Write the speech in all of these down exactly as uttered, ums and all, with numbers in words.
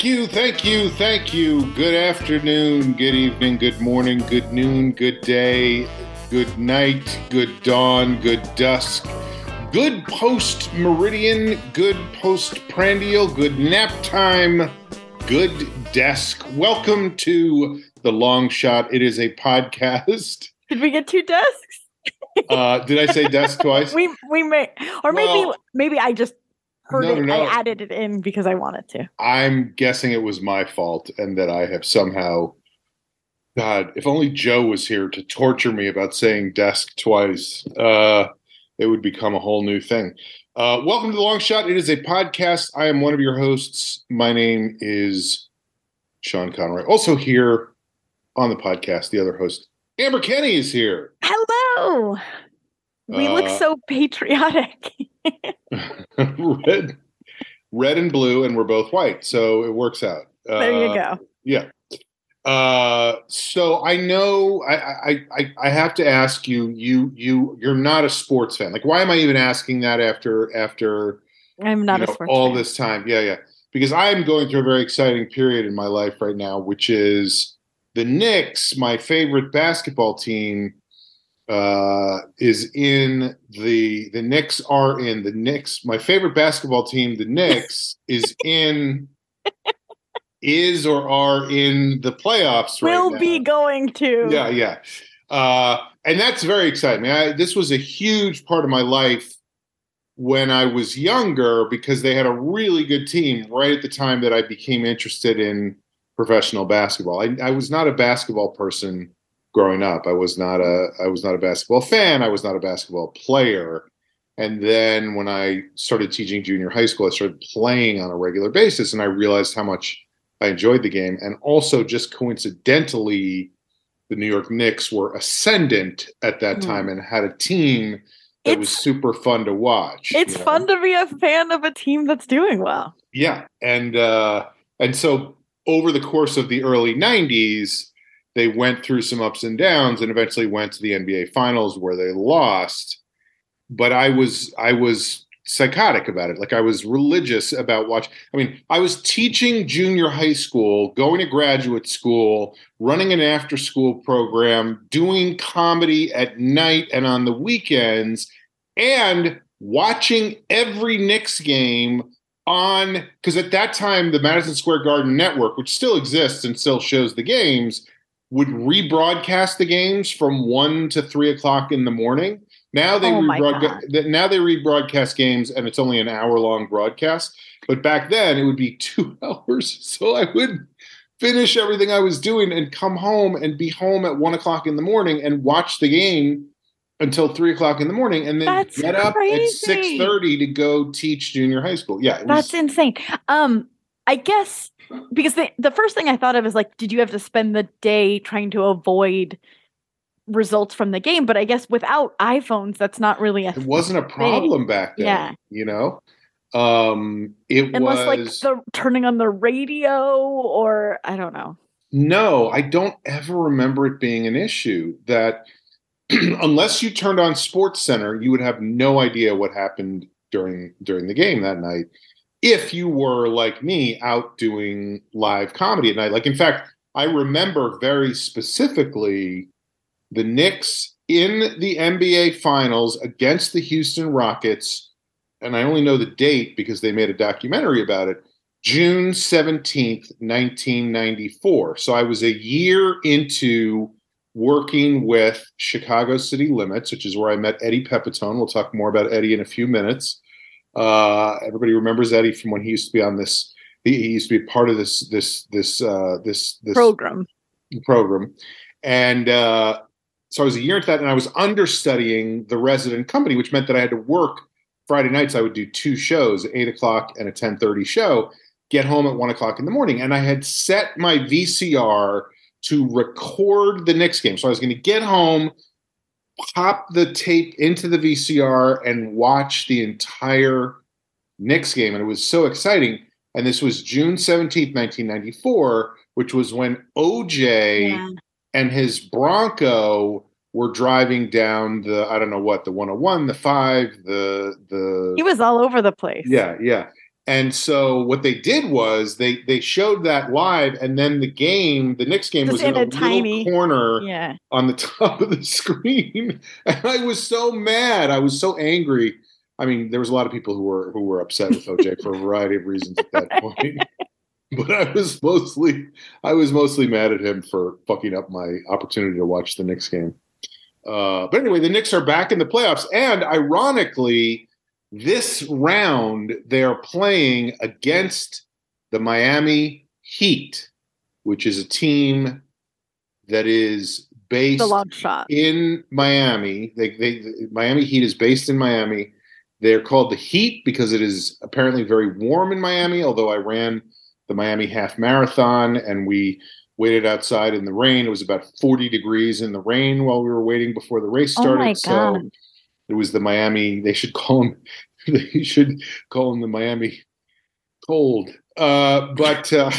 Thank you, thank you, thank you. Good afternoon, good evening, good morning, good noon, good day, good night, good dawn, good dusk, good post-meridian, good post-prandial, good nap time, good desk. Welcome to The Long Shot. It is a podcast. Did we get two desks? uh, did I say desk twice? We we may, or maybe Well, maybe I just heard no, it. no, no. I added it in because I wanted to. I'm guessing it was my fault and that I have somehow, God, if only Joe was here to torture me about saying desk twice, uh, it would become a whole new thing. Uh, welcome to The Long Shot. It is a podcast. I am one of your hosts. My name is Sean Conroy. Also here on the podcast, the other host, Amber Kenny, is here. Hello. We Uh, look so patriotic. red, red and blue, and we're both white, so it works out. Uh, There you go. Yeah. Uh, so I know I, I, I, I have to ask you, you, you, you're not a sports fan. Like, why am I even asking that after, after I'm not you a know, sports all fan. this time? Yeah. Yeah. Because I'm going through a very exciting period in my life right now, which is the Knicks, my favorite basketball team, uh, is in the, the Knicks are in the Knicks. My favorite basketball team, the Knicks, is in is or are in the playoffs right We'll now. be going to. Yeah, yeah. Uh, and that's very exciting. I, this was a huge part of my life when I was younger because they had a really good team right at the time that I became interested in professional basketball. I, I was not a basketball person growing up. I was not a I was not a basketball fan. I was not a basketball player. And then when I started teaching junior high school, I started playing on a regular basis, and I realized how much I enjoyed the game. And also, just coincidentally, the New York Knicks were ascendant at that Mm. time and had a team that was It's- super fun to watch. It's you know? fun to be a fan of a team that's doing well. Yeah, and uh, and so over the course of the early nineties, they went through some ups and downs, and eventually went to the N B A Finals where they lost. But I was I was psychotic about it. Like, I was religious about watching. I mean, I was teaching junior high school, going to graduate school, running an after-school program, doing comedy at night and on the weekends, and watching every Knicks game on, because at that time, the Madison Square Garden Network, which still exists and still shows the games, would rebroadcast the games from one to three o'clock in the morning. Now they Oh my rebroadcast. Now they rebroadcast games, and it's only an hour-long broadcast. But back then, it would be two hours. So I would finish everything I was doing and come home and be home at one o'clock in the morning and watch the game until three o'clock in the morning, and then That's get up crazy. at six thirty to go teach junior high school. Yeah, it was, That's insane. Um, I guess because the the first thing I thought of is like, did you have to spend the day trying to avoid results from the game? But I guess without iPhones, that's not really a it wasn't a problem back then. Yeah. You know, um, it unless like was the turning on the radio or I don't know. no. I don't ever remember it being an issue that. Unless you turned on Sports Center, you would have no idea what happened during during the game that night. If you were like me, out doing live comedy at night, like in fact, I remember very specifically the Knicks in the N B A Finals against the Houston Rockets, and I only know the date because they made a documentary about it. June seventeenth, nineteen ninety-four. So I was a year into working with Chicago City Limits, which is where I met Eddie Pepitone. We'll talk more about Eddie in a few minutes. Uh, everybody remembers Eddie from when he used to be on this. He, he used to be part of this this this uh, this this Program. program, and uh, so I was a year into that, and I was understudying the resident company, which meant that I had to work Friday nights. I would do two shows, eight o'clock and a ten thirty show. Get home at one o'clock in the morning, and I had set my V C R to record the Knicks game. So I was going to get home, pop the tape into the V C R, and watch the entire Knicks game. And it was so exciting. And this was June seventeenth, nineteen ninety-four, which was when O J Yeah. and his Bronco were driving down the, I don't know what, the one oh one, the five, the, the. He was all over the place. Yeah, yeah. And so what they did was they they showed that live, and then the game, the Knicks game, Just was in, in a, a tiny- little corner Yeah. on the top of the screen. And I was so mad. I was so angry. I mean, there was a lot of people who were who were upset with O J for a variety of reasons at that point. But I was mostly I was mostly mad at him for fucking up my opportunity to watch the Knicks game. Uh, but anyway, the Knicks are back in the playoffs, and ironically, this round they're playing against the Miami Heat, which is a team that is based The long shot. in Miami. They, they, Miami Heat is based in Miami. They're called the Heat because it is apparently very warm in Miami, although I ran the Miami Half Marathon and we waited outside in the rain. It was about forty degrees in the rain while we were waiting before the race started. Oh my so God. it was the Miami, they should call them, they should call them the Miami Cold. Uh, but uh,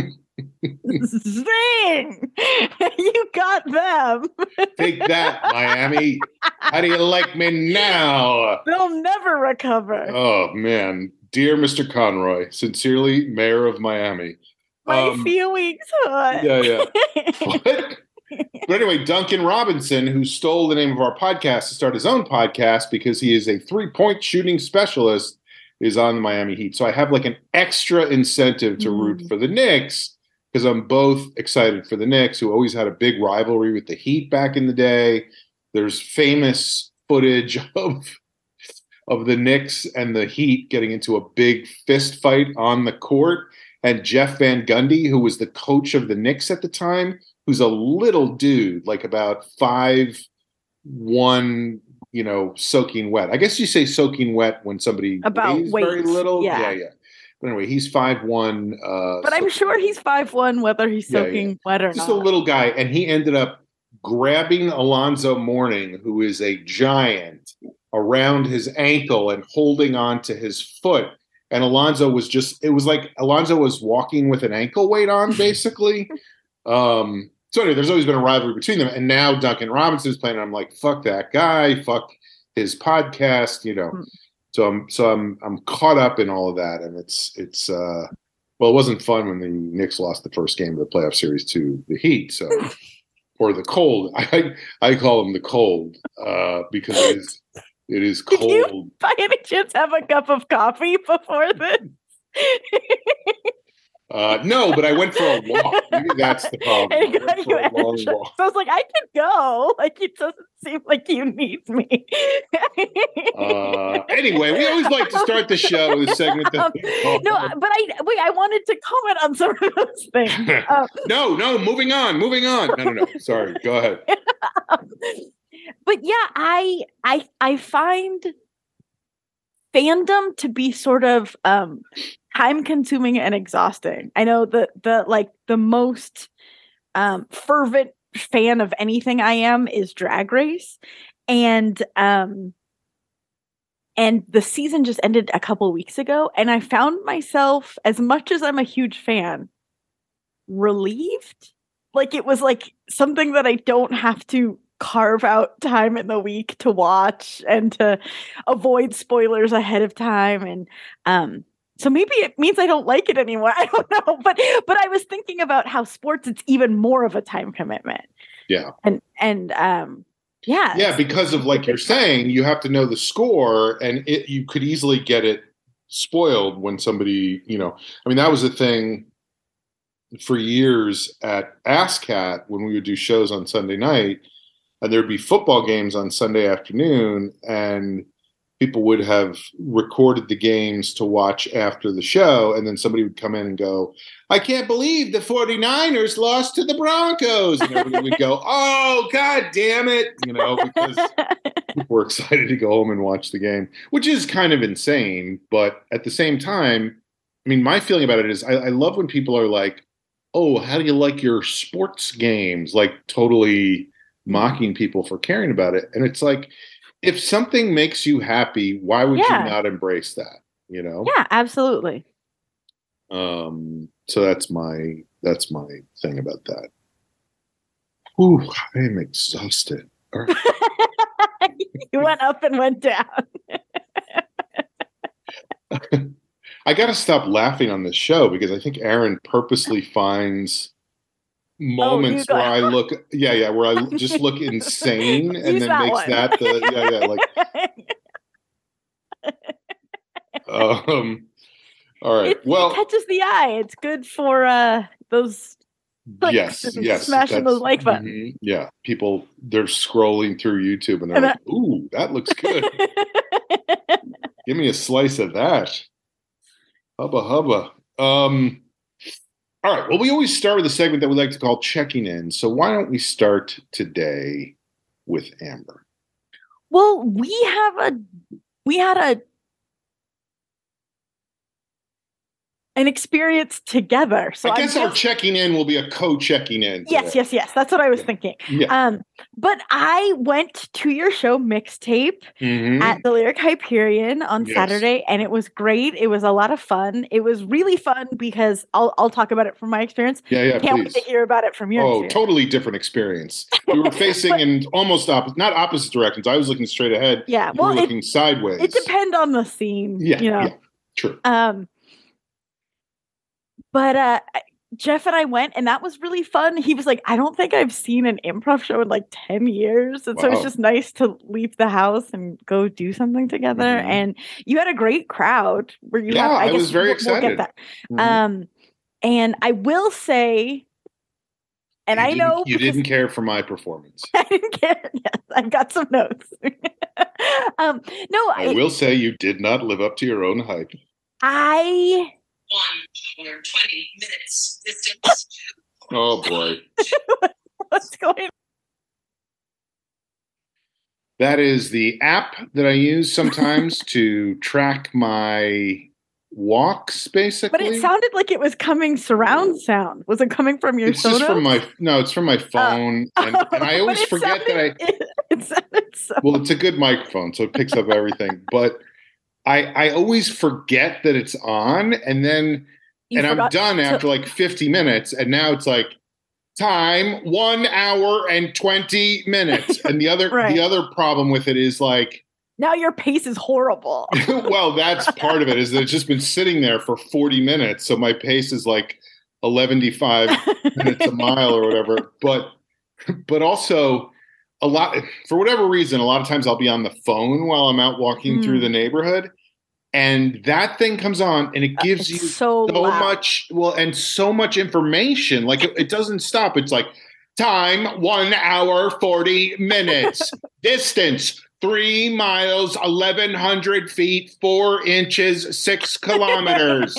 Zing! You got them. take that, Miami. How do you like me now? They'll never recover. Oh, man. Dear Mister Conroy, sincerely, Mayor of Miami. My Um, feelings hurt. Yeah, yeah. But, but anyway, Duncan Robinson, who stole the name of our podcast to start his own podcast because he is a three-point shooting specialist, is on the Miami Heat. So I have like an extra incentive to root Mm. for the Knicks because I'm both excited for the Knicks, who always had a big rivalry with the Heat back in the day. There's famous footage of of the Knicks and the Heat getting into a big fist fight on the court. And Jeff Van Gundy, who was the coach of the Knicks at the time, who's a little dude, like about five one, you know, soaking wet. I guess you say soaking wet when somebody About weighs very weight, little. yeah. yeah, yeah. But anyway, he's five one. Uh, But I'm so- sure he's five one, whether he's Yeah, soaking yeah. wet or just not. a little guy, and he ended up grabbing Alonzo Mourning, who is a giant, around his ankle and holding on to his foot. And Alonzo was just, it was like Alonzo was walking with an ankle weight on, basically. um, so anyway, there's always been a rivalry between them. And now Duncan Robinson is playing, and I'm like, fuck that guy, fuck his podcast, you know. Hmm. So I'm so I'm I'm caught up in all of that. And it's it's uh well, it wasn't fun when the Knicks lost the first game of the playoff series to the Heat, so or the Cold. I I call them the Cold, uh, because it is it is Did you- cold. By any chance have a cup of coffee before this? Uh, no, but I went for a walk. Maybe that's the problem. I And went got for you a long extra- walk. So I was like, I could go. Like, it doesn't seem like you need me. Uh, anyway, we always like to start the show with a segment that. Um, no, but I wait. I wanted to comment on some of those things. Um, no, no, moving on, moving on. No, no, no. Sorry, go ahead. but yeah, I I I find fandom to be sort of um time consuming and exhausting. I know the the like the most um fervent fan of anything I am is Drag Race, and um and the season just ended a couple weeks ago, and I found myself, as much as I'm a huge fan, relieved. Like it was like something that I don't have to carve out time in the week to watch and to avoid spoilers ahead of time. And um so maybe it means I don't like it anymore. I don't know. But but I was thinking about how sports, it's even more of a time commitment. Yeah. And and um yeah. Yeah, because of, like you're saying, you have to know the score, and it you could easily get it spoiled when somebody, you know, I mean, that was a thing for years at ASCAT when we would do shows on Sunday night, and there'd be football games on Sunday afternoon, and people would have recorded the games to watch after the show, and then somebody would come in and go, I can't believe the 49ers lost to the Broncos. And everybody would go, oh, God damn it. You know, because people were excited to go home and watch the game, which is kind of insane. But at the same time, I mean, my feeling about it is I, I love when people are like, oh, how do you like your sports games? Like totally mocking people for caring about it. And it's like, if something makes you happy, why would Yeah. you not embrace that? You know? Yeah, absolutely. Um, so that's my that's my thing about that. Ooh, I am exhausted. All right. You went up and went down. I got to stop laughing on this show because I think Aaron purposely finds moments Oh, where I look, yeah, yeah, where I just look insane and Use then that makes one. that the, yeah, yeah, like, um, all right. It, well, it catches the eye. It's good for uh, those clicks yes, and yes, smashing those like buttons. Mm-hmm, yeah, people they're scrolling through YouTube and they're and like, that, "Ooh, that looks good. Give me a slice of that." Hubba hubba. Um, all right. Well, we always start with a segment that we like to call checking in. So why don't we start today with Amber? Well, we have a we had a an experience together. So I guess just, our checking in will be a co-checking in. Today. Yes, yes, yes. That's what I was yeah. thinking. Yeah. Um, but I went to your show Mixtape mm-hmm. at the Lyric Hyperion on yes. Saturday, and it was great. It was a lot of fun. It was really fun because I'll I'll talk about it from my experience. Yeah, yeah. Can't please. wait to hear about it from your. Oh, experience. Totally different experience. We were facing but, in almost opposite, not opposite directions. I was looking straight ahead. Yeah, you well, were looking it, sideways. It depends on the scene. Yeah, you know? yeah, true. Um. But uh, Jeff and I went, and that was really fun. He was like, I don't think I've seen an improv show in like ten years. And wow. so it's just nice to leave the house and go do something together. Mm-hmm. And you had a great crowd. Where you yeah, have, I, I guess was very we'll, excited. We'll get that. Mm-hmm. Um, and I will say, and you I know. You didn't care for my performance. I didn't care. Yes, I've got some notes. um, no, I, I will say you did not live up to your own hype. I... One hour, twenty minutes distance. Oh, boy. What's going on? That is the app that I use sometimes to track my walks, basically. But it sounded like it was coming surround sound. Was it coming from your It's Sonos? just from my, no, it's from my phone. Uh, and, and I always forget sounded, that I, it, it sounded so. Well, it's a good microphone, so it picks up everything. But I, I always forget that it's on, and then, you and I'm done to- after like fifty minutes, and now it's like, time, one hour and twenty minutes. And the other, right. the other problem with it is like, now your pace is horrible. Well, that's part of it, is that it's just been sitting there for forty minutes. So my pace is like eleven five minutes a mile or whatever. But, but also a lot, for whatever reason, a lot of times I'll be on the phone while I'm out walking mm. through the neighborhood. And that thing comes on and it gives uh, you so, so much, well, and so much information. Like it, it doesn't stop. It's like time, one hour, forty minutes, distance, three miles, eleven hundred feet, four inches, six kilometers,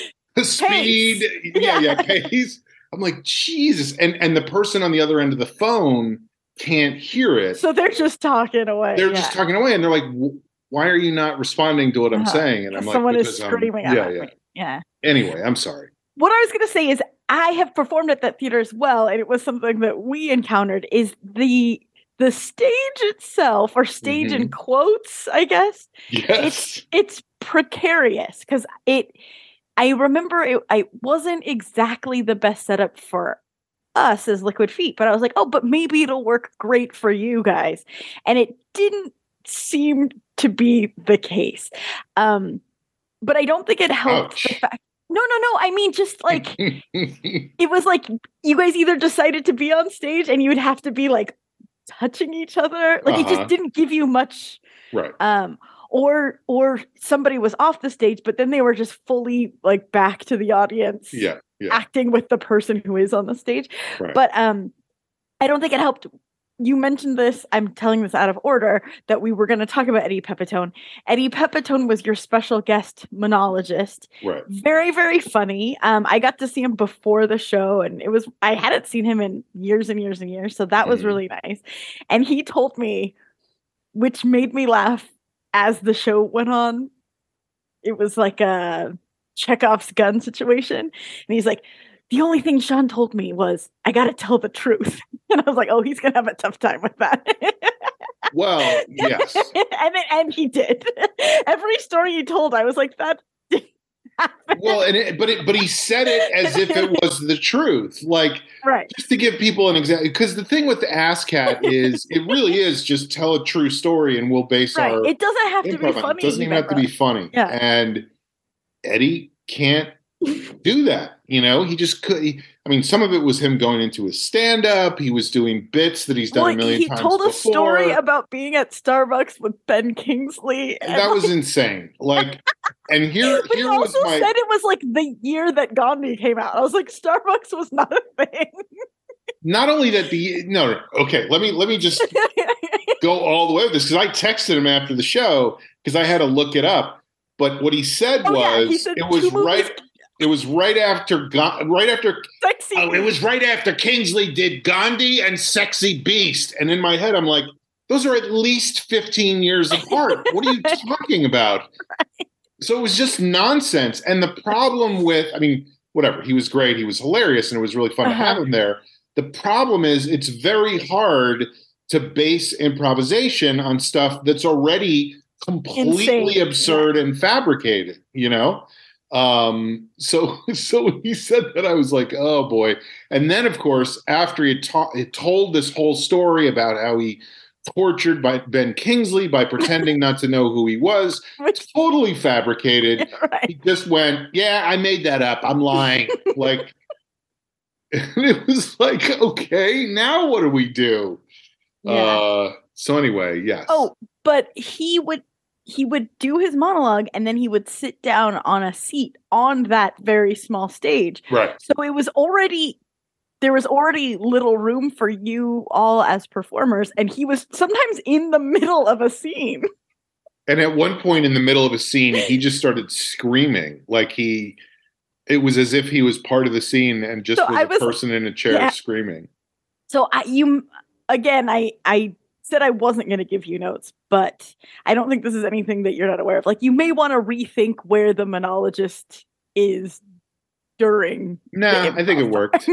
speed. Yeah, yeah, pace. I'm like, Jesus. And, and the person on the other end of the phone can't hear it. So they're just talking away. They're yeah. just talking away. And they're like, why are you not responding to what I'm uh-huh. saying? And I'm like, someone is screaming um, at yeah, me. Yeah. Anyway, I'm sorry. What I was going to say is I have performed at that theater as well, and it was something that we encountered is the the stage itself, or stage mm-hmm. in quotes, I guess. Yes. It's it's precarious because it. I remember it. I wasn't exactly the best setup for us as Liquid Feet, but I was like, oh, but maybe it'll work great for you guys, and it didn't seem to be the case. Um, but I don't think it helped Ouch. the fact. No, no, no. I mean, just like it was like you guys either decided to be on stage and you would have to be like touching each other. Like uh-huh. it just didn't give you much. Right. Um, or or somebody was off the stage, but then they were just fully like back to the audience. Yeah. yeah. Acting with the person who is on the stage. Right. But um, I don't think it helped. You mentioned this, I'm telling this out of order, that we were going to talk about Eddie Pepitone. Eddie Pepitone was your special guest monologist. Right. Very, very funny. Um, I got to see him before the show, and it was, I hadn't seen him in years and years and years, so that was mm. really nice. And he told me, which made me laugh as the show went on, it was like a Chekhov's gun situation. And he's like, the only thing Sean told me was, I got to tell the truth. And I was like, oh, he's going to have a tough time with that. Well, yes. and and he did. Every story he told, I was like, that didn't happen. Well, and it, but it, but he said it as if it was the truth. Like, right. just to give people an example. Because the thing with the ASSSSCAT is, it really is just tell a true story and we'll base right. our It doesn't have to be funny. funny. It doesn't even have to be funny. Yeah. And Eddie can't do that. You know, he just could. He, I mean, some of it was him going into his stand-up. He was doing bits that he's done well, a million he times told a before. story about being at Starbucks with Ben Kingsley. And that was insane. Like, and here, but here he was also my. said it was like the year that Gandhi came out. I was like, Starbucks was not a thing. Not only that, the no, no, okay. Let me let me just go all the way with this because I texted him after the show because I had to look it up. But what he said oh, was yeah, he said it was two right. movies- It was right after right after. Sexy. Oh, it was right after Kingsley did Gandhi and Sexy Beast, and in my head, I'm like, those are at least fifteen years apart. What are you talking about? Right. So it was just nonsense. And the problem with, I mean, whatever. He was great. He was hilarious, and it was really fun uh-huh. to have him there. The problem is, it's very hard to base improvisation on stuff that's already completely Insane. absurd yeah. and fabricated. You know. Um, so, so when he said that, I was like, oh boy. And then of course, after he, ta- he told this whole story about how he tortured by Ben Kingsley by pretending not to know who he was, it's totally fabricated. Right. He just went, yeah, I made that up. I'm lying. Like, and it was like, okay, now what do we do? Yeah. Uh, so anyway, yes. Oh, but he would, he would do his monologue and then he would sit down on a seat on that very small stage. Right. So it was already, there was already little room for you all as performers. And he was sometimes in the middle of a scene. And at one point in the middle of a scene, he just started screaming like he, it was as if he was part of the scene and just so was, was a person in a chair yeah. screaming. So I, you, again, I, I, said I wasn't going to give you notes, but I don't think this is anything that you're not aware of. Like, you may want to rethink where the monologist is during. Nah, I think it worked.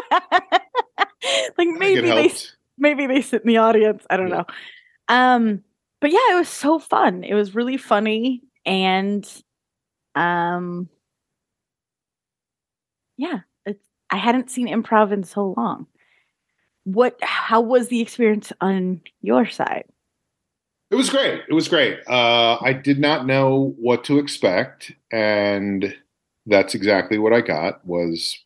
Like maybe they maybe they sit in the audience. I don't yeah. know. Um, but yeah, it was so fun. It was really funny, and um, yeah, it's, I hadn't seen improv in so long. What? How was the experience on your side? It was great. It was great. Uh, I did not know what to expect, and that's exactly what I got. Was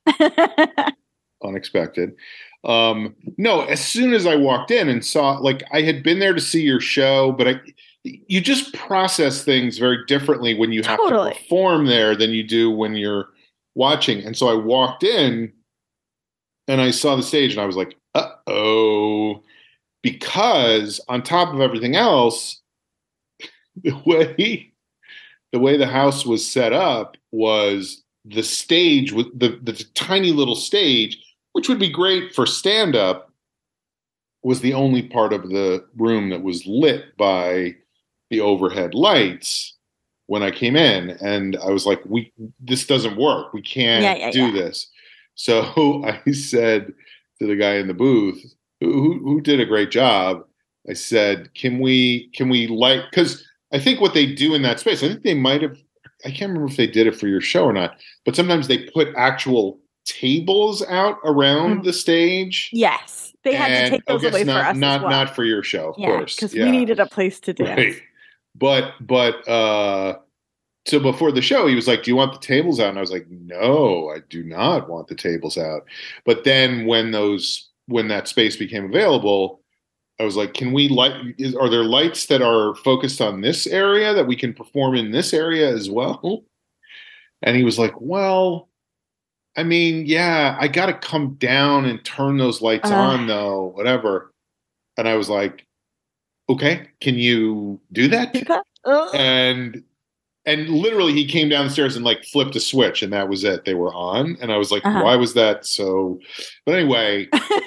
unexpected. Um, no, as soon as I walked in and saw, like, I had been there to see your show, but I, you just process things very differently when you have totally. to perform there than you do when you're watching. And so I walked in, and I saw the stage, and I was like, uh-oh, because on top of everything else, the way the way the house was set up was the stage with the, the tiny little stage, which would be great for stand-up, was the only part of the room that was lit by the overhead lights when I came in. And I was like, we this doesn't work. We can't yeah, yeah, do yeah. this. So I said to the guy in the booth who, who did a great job, I said, can we, can we light, because I think what they do in that space, I think they might have, I can't remember if they did it for your show or not, but sometimes they put actual tables out around mm. the stage. Yes. They had and, to take those away not, for us not, as well. Not for your show, of yeah, course. Because yeah. we needed a place to dance. Right. But, but, uh, so before the show, he was like, do you want the tables out? And I was like, no, I do not want the tables out. But then when those, when that space became available, I was like, can we light, is, are there lights that are focused on this area that we can perform in this area as well? And he was like, well, I mean, yeah, I got to come down and turn those lights uh, on though, whatever. And I was like, okay, can you do that? Uh. And And literally he came downstairs and like flipped a switch and that was it. They were on. And I was like, uh-huh. why was that so? But anyway,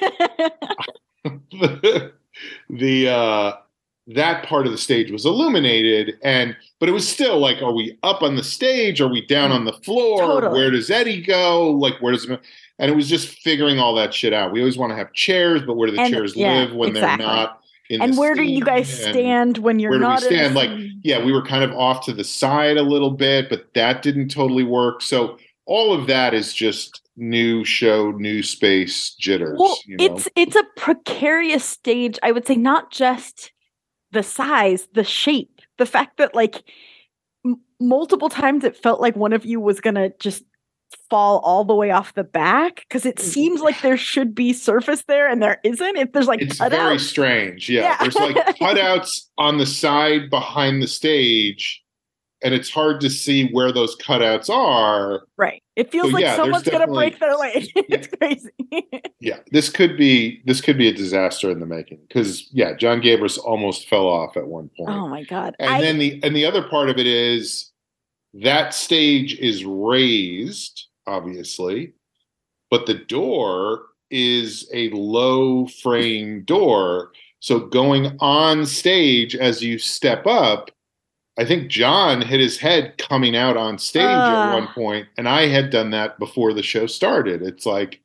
the, the uh, that part of the stage was illuminated. And, but it was still like, are we up on the stage? Are we down on the floor? Totally. Where does Eddie go? Like, where does it, and it was just figuring all that shit out. We always want to have chairs, but where do the and, chairs yeah, live when exactly. they're not? In and where scene, do you guys stand when you're where not? Where do we stand? Like, yeah, we were kind of off to the side a little bit, but that didn't totally work. So all of that is just new show, new space jitters. Well, you know? it's it's a precarious stage. I would say not just the size, the shape, the fact that like m- multiple times it felt like one of you was gonna just fall all the way off the back because it seems like there should be surface there and there isn't. If there's like It's cutouts. very strange. Yeah. Yeah. There's like cutouts on the side behind the stage, and it's hard to see where those cutouts are. Right. It feels So, like yeah, someone's there's gonna definitely- break their leg. It's crazy. Yeah. This could be this could be a disaster in the making. Because yeah, John Gabris almost fell off at one point. Oh my god. And I, then the and the other part of it is that stage is raised, obviously, but the door is a low frame door. So going on stage as you step up, I think John hit his head coming out on stage Uh. at one point, and I had done that before the show started. It's like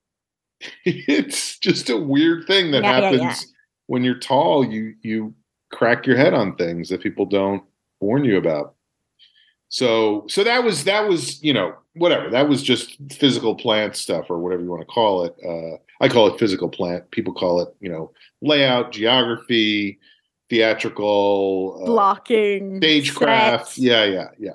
it's just a weird thing that Yeah, yeah, happens yeah. when you're tall. You you crack your head on things that people don't warn you about. So so that was that was you know whatever, that was just physical plant stuff or whatever you want to call it. Uh, I call it physical plant. People call it you know layout, geography, theatrical, uh, blocking stagecraft. sets. Yeah, yeah, yeah.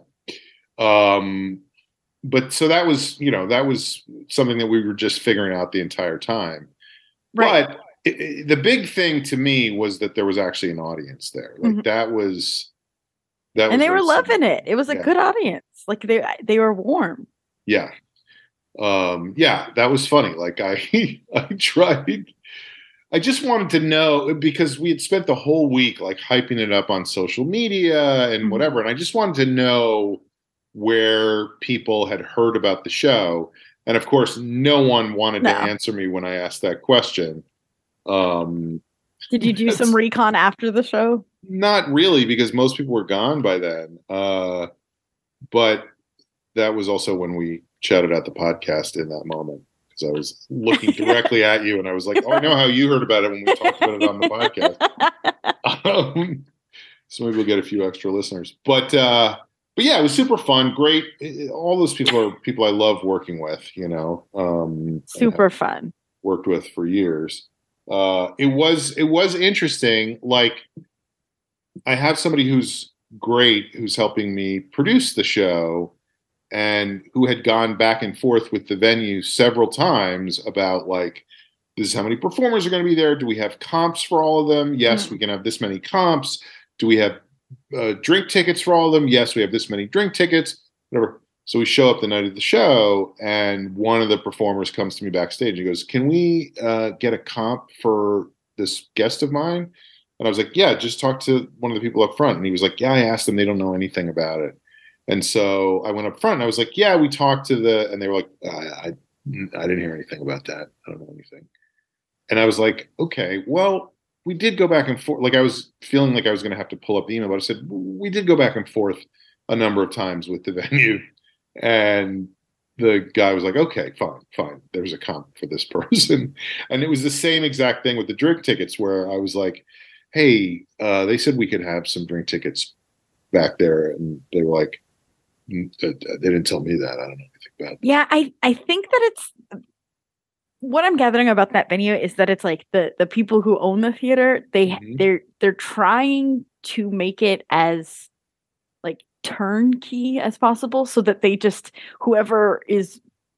Um, but so that was you know that was something that we were just figuring out the entire time. Right. But it, it, the big thing to me was that there was actually an audience there. Like Mhm. that was that, And was they were very loving significant. it. It was a Yeah. good audience. Like they they were warm. Yeah. Um, yeah, that was funny. Like I, I tried, I just wanted to know because we had spent the whole week like hyping it up on social media and Mhm. whatever. And I just wanted to know where people had heard about the show. And of course, no one wanted No. to answer me when I asked that question. Um, Did you do some That's- recon after the show? Not really, because most people were gone by then. Uh, but that was also when we shouted out the podcast in that moment because I was looking directly at you and I was like, oh, I know how you heard about it when we talked about it on the podcast. Um, so maybe we'll get a few extra listeners. But uh, but yeah, it was super fun. Great. It- all those people are people I love working with, you know. Um, Super fun. worked with for years. Uh, it was it was interesting. Like, I have somebody who's great who's helping me produce the show, and who had gone back and forth with the venue several times about like, this is how many performers are going to be there. Do we have comps for all of them? Yes, Mhm. we can have this many comps. Do we have uh, drink tickets for all of them? Yes, we have this many drink tickets. Whatever. So we show up the night of the show, and one of the performers comes to me backstage and goes, "Can we uh, get a comp for this guest of mine?" And I was like, "Yeah, just talk to one of the people up front." And he was like, "Yeah, I asked them. They don't know anything about it." And so I went up front and I was like, "Yeah, we talked to the," and they were like, I, I, I didn't hear anything about that. I don't know anything. And I was like, "Okay, well, we did go back and forth." Like I was feeling like I was going to have to pull up the email, but I said, "We did go back and forth a number of times with the venue." And the guy was like, "Okay, fine, fine. There's a comp for this person." And it was the same exact thing with the drink tickets where I was like, "Hey, uh, they said we could have some drink tickets back there." And they were like, "Mm, uh, they didn't tell me that. I don't know anything about it." Yeah, I I think that it's what I'm gathering about that venue is that it's like the the people who own the theater, they Mhm. they're they're trying to make it as like turnkey as possible so that they just whoever is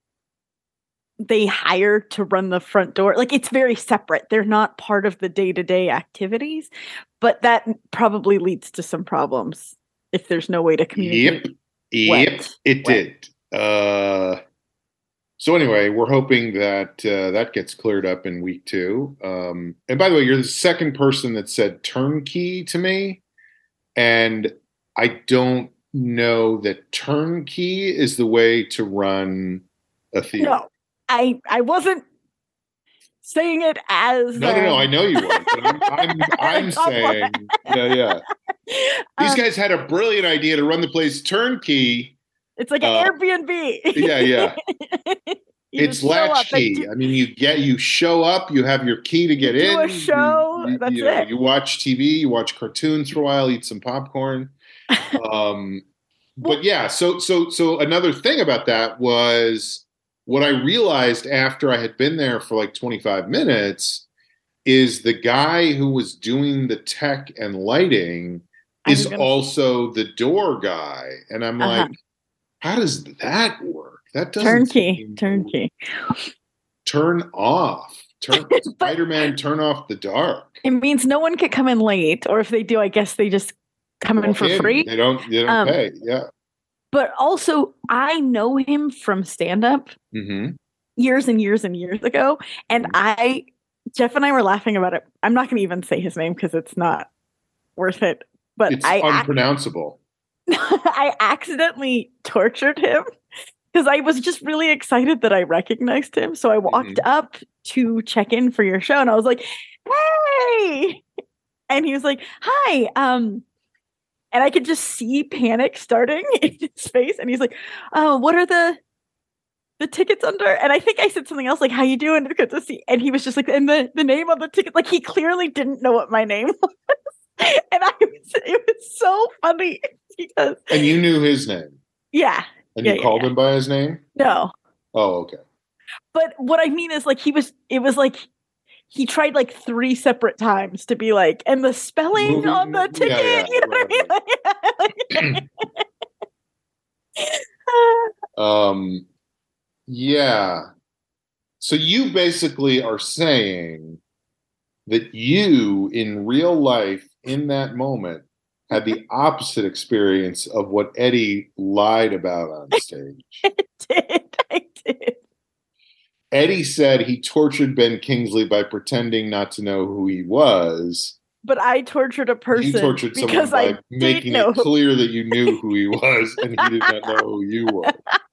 they hire to run the front door, like it's very separate. They're not part of the day-to-day activities, but that probably leads to some problems if there's no way to communicate. Yep. Yep. Wet. It Wet. did. Uh, so anyway, we're hoping that uh, that gets cleared up in week two. Um, and by the way, you're the second person that said turnkey to me. And I don't know that turnkey is the way to run a theater. No, I I wasn't saying it as No, no, no. um, I know you weren't. But I'm, I'm, I'm saying, yeah, yeah. These um, guys had a brilliant idea to run the place turnkey. it's like uh, an Airbnb. Yeah, yeah. You It's just show up and latchkey. do- I mean, you get you show up, you have your key to get You do in. a show, You, you- that's you know, it. you watch T V, you watch cartoons for a while, eat some popcorn. Um, but yeah, so so so another thing about that was what I realized after I had been there for like twenty-five minutes is the guy who was doing the tech and lighting I was is gonna- also the door guy. And I'm Uh-huh. like, how does that work? That doesn't turnkey, seem- turnkey. Turn off. Turn Spider-Man, turn off the dark. It means no one can come in late, or if they do, I guess they just come in Walk for in. free. They don't they don't Um, pay. Yeah. But also, I know him from stand-up Mm-hmm. years and years and years ago, and Mhm. I, Jeff and I were laughing about it. I'm not going to even say his name because it's not worth it. But It's I, ac- unpronounceable. I accidentally tortured him because I was just really excited that I recognized him. So I walked Mhm. up to check in for your show, and I was like, "Hey!" And he was like, "Hi." Um, and I could just see panic starting in his face, and he's like, "Oh, what are the the tickets under?" And I think I said something else like, "How you doing? It's good to see." And he was just like, "And the the name on the ticket." Like he clearly didn't know what my name was, and I was it was so funny because And you knew his name. yeah, And Yeah, you yeah, called yeah. him by his name? no. Oh, okay. But what I mean is like he was it was like he tried like three separate times to be like, and the spelling Movie- on the yeah, ticket, yeah, you know what I mean? Like, Um yeah. So you basically are saying that you in real life in that moment had the opposite experience of what Eddie lied about on stage. I did. I did. Eddie said he tortured Ben Kingsley by pretending not to know who he was. But I tortured a person You tortured someone because by I making did know. it clear that you knew who he was and he did not know who you were.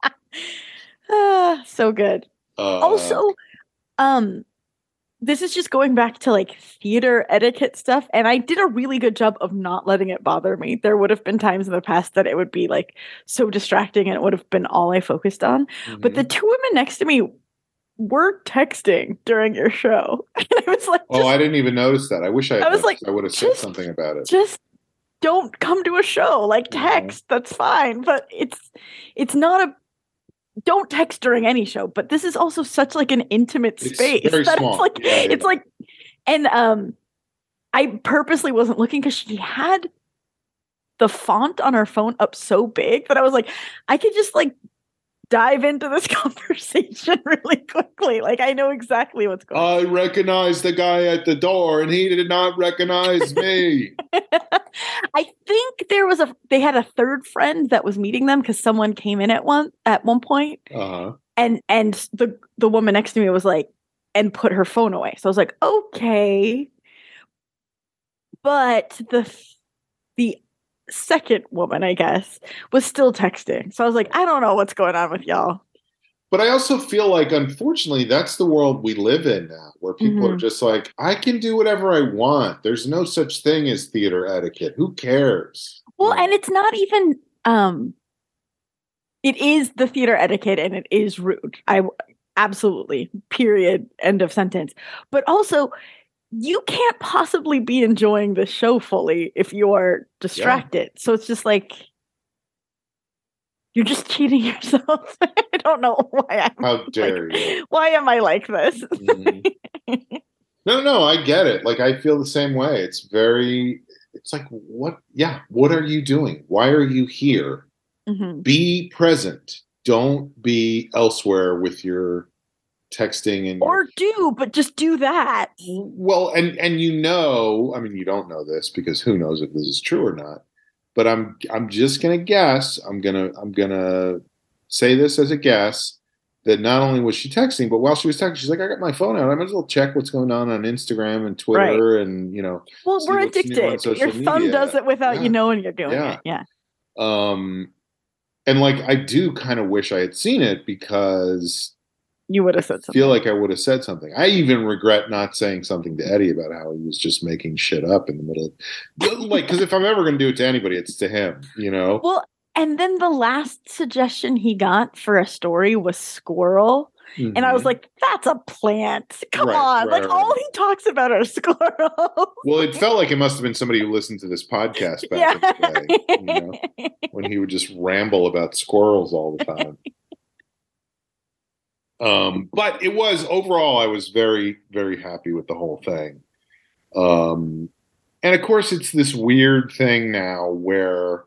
Ah, so good. Uh, Also, um, this is just going back to like theater etiquette stuff, and I did a really good job of not letting it bother me. There would have been times in the past that it would be like so distracting, and it would have been all I focused on. But the mhm. two women next to me were texting during your show, and I was like, Oh, just, I didn't even notice that. I wish I had I was noticed. like, I would have said just- something about it. just don't come to a show. Like Mhm. text, that's fine, but it's it's not a. Don't text during any show, but this is also such like an intimate It's space very that small. it's like Yeah, it's yeah. like, and um, I purposely wasn't looking because she had the font on her phone up so big that I was like, I could just like dive into this conversation really quickly. Like I know exactly what's going on. I recognized the guy at the door and he did not recognize me. I think there was a they had a third friend that was meeting them because someone came in at one at one point, Uh-huh. and and the the woman next to me was like, and put her phone away. So I was like, okay, but the the second woman, I guess, was still texting. So I was like, I don't know what's going on with y'all. But I also feel like, unfortunately, that's the world we live in now, where people Mhm. are just like, I can do whatever I want. There's no such thing as theater etiquette. Who cares? Well, You know? and it's not even um it is the theater etiquette and it is rude. I absolutely period end of sentence. But also you can't possibly be enjoying the show fully if you are distracted. So it's just like you're just cheating yourself. I don't know why I'm How dare like, you? why am I like this? Mhm. No, no, I get it. Like, I feel the same way. It's very, it's like, what? Yeah, what are you doing? Why are you here? Mhm. Be present. Don't be elsewhere with your texting and Or do, but just do that. your, well, and and you know, I mean, you don't know this because who knows if this is true or not. But I'm I'm just gonna guess. I'm gonna I'm gonna say this as a guess that not only was she texting, but while she was texting, she's like, I got my phone out. I might as well check what's going on on Instagram and Twitter and you know. Well, See we're what's new on addicted. social Your thumb media. does it without Yeah. you knowing you're doing Yeah. it. Yeah. Um, and like I do kind of wish I had seen it because You would have said I something. feel like I would have said something. I even regret not saying something to Eddie about how he was just making shit up in the middle of like, because if I'm ever going to do it to anybody, it's to him, you know? Well, and then the last suggestion he got for a story was squirrel. And I was Mhm. like, that's a plant. Come Right, on. right, like, right. all he talks about are squirrels. Well, it felt like it must have been somebody who listened to this podcast back in the day, you know, when he would just ramble about squirrels all the time. Um, but it was overall, I was very, very happy with the whole thing. Um, and of course, it's this weird thing now where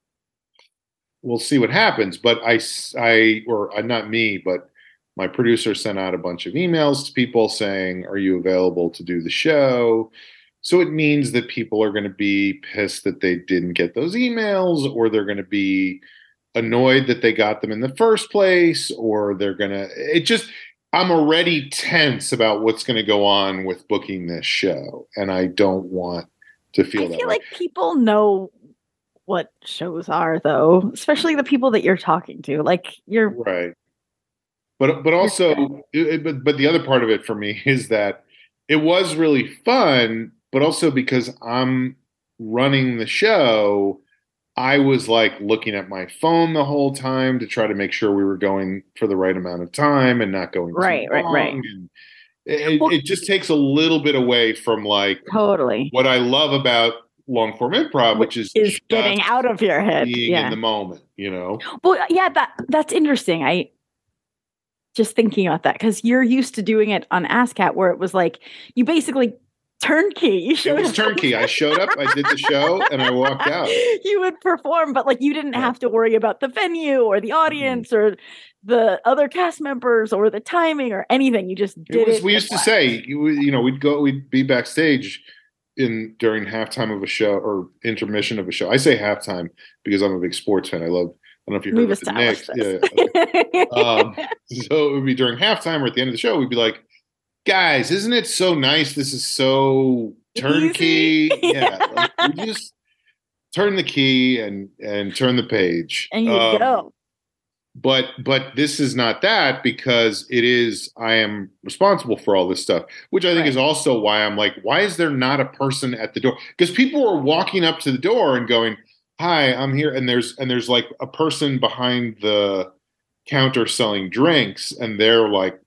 we'll see what happens. But I, I, or uh, not me, but my producer sent out a bunch of emails to people saying, "Are you available to do the show?" So it means that people are going to be pissed that they didn't get those emails, or they're going to be annoyed that they got them in the first place, or they're going to, it just, I'm already tense about what's going to go on with booking this show. And I don't want to feel I that feel way. like people know what shows are, though, especially the people that you're talking to. Like, you're right. But, but also, it, but, but the other part of it for me is that it was really fun, but also because I'm running the show, I was like looking at my phone the whole time to try to make sure we were going for the right amount of time and not going right, too right, long. right. And it, Well, it just takes a little bit away from like totally what I love about long form improv, which is is getting out of your head, being yeah. in the moment, you know. Well, yeah, that that's interesting. I just thinking about that because you're used to doing it on ASCAT, where it was like you basically turnkey. You It was turnkey. I showed up, I did the show, and I walked out. You would perform, but like you didn't Yeah. have to worry about the venue or the audience mm-hmm. or the other cast members or the timing or anything. You just did it. Was, it we used to say, you, you know, we'd go, we'd be backstage in during halftime of a show or intermission of a show. I say halftime because I'm a big sports fan. I love. I don't know if you heard of the Knicks. Yeah. Okay. um, so it would be during halftime or at the end of the show. We'd be like, guys, isn't it so nice? This is so turnkey. Yeah, like, we just turn the key and and turn the page, and you um, go. But but this is not that, because it is. I am responsible for all this stuff, which I think right. is also why I'm like, why is there not a person at the door? Because people are walking up to the door and going, "Hi, I'm here," and there's and there's like a person behind the counter selling drinks, and they're like,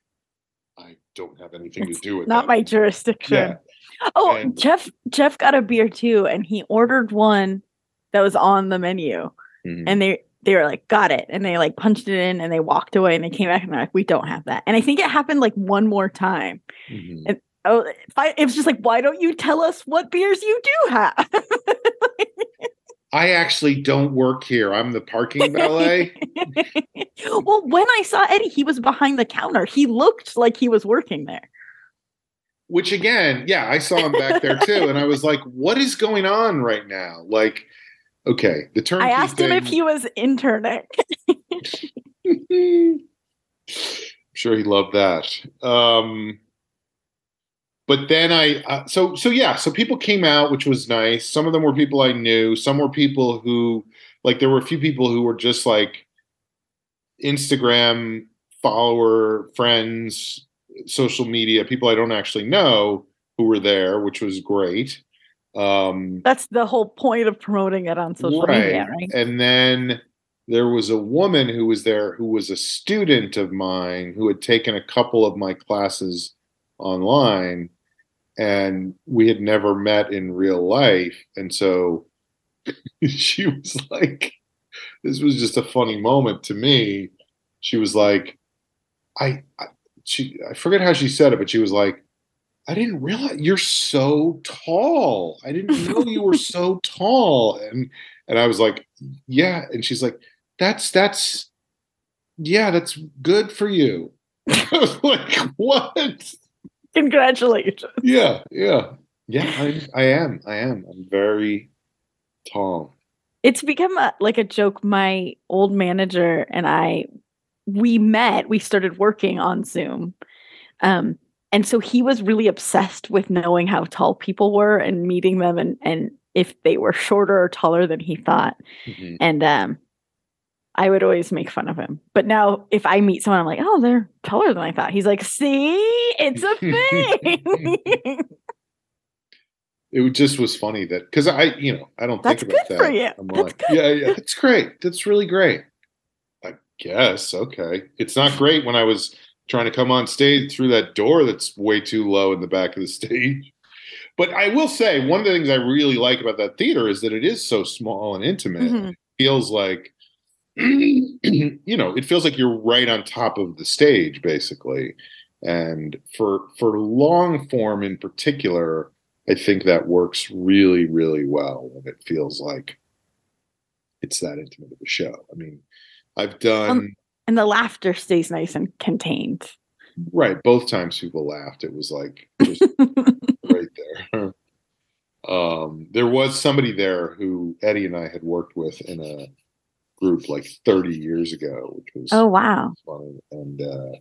don't have anything it's to do with not that. my jurisdiction. Yeah. Oh, and, Jeff Jeff got a beer too, and he ordered one that was on the menu. Mm-hmm. And they they were like, got it. And they like punched it in and they walked away and they came back and they're like, we don't have that. And I think it happened like one more time. Mm-hmm. And oh I, it was just like, why don't you tell us what beers you do have? I actually don't work here. I'm the parking valet. Well, when I saw Eddie, he was behind the counter. He looked like he was working there. Which again, yeah, I saw him back there too. And I was like, what is going on right now? Like, okay, the turnkey I asked thing, him if he was interning. I'm sure he loved that. Um, But then I, uh, so, so yeah, so people came out, which was nice. Some of them were people I knew. Some were people who, like, there were a few people who were just like Instagram follower, friends, social media, people I don't actually know who were there, which was great. Um, That's the whole point of promoting it on social right. media, right? And then there was a woman who was there who was a student of mine who had taken a couple of my classes online. And we had never met in real life. And so she was like, this was just a funny moment to me. She was like, I, I, she, I forget how she said it, but she was like, I didn't realize you're so tall. I didn't know you were so tall. And, and I was like, yeah. And she's like, that's, that's, yeah, that's good for you. I was like, what? Congratulations. Yeah, yeah. Yeah, I, I am. I am. I'm very tall. It's become a, like a joke. My old manager and I, we met, we started working on Zoom. Um, and so he was really obsessed with knowing how tall people were and meeting them and, and if they were shorter or taller than he thought. Mm-hmm. And um, I would always make fun of him. But now if I meet someone, I'm like, oh, they're taller than I thought. He's like, see, it's a thing. It just was funny that, because I, you know, I don't That's think about good that. for you. I'm That's like, good. yeah, yeah, it's great. That's really great. I guess. Okay. It's not great when I was trying to come on stage through that door that's way too low in the back of the stage. But I will say, one of the things I really like about that theater is that it is so small and intimate. Mm-hmm. It feels like, you know, it feels like you're right on top of the stage, basically. And for for long form in particular, I think that works really, really well when it feels like it's that intimate of a show. I mean, I've done Um, and the laughter stays nice and contained. right. Both times people laughed, it was like just right there. Um, there was somebody there who Eddie and I had worked with in a group like thirty years ago, which was Oh wow. funny. And uh,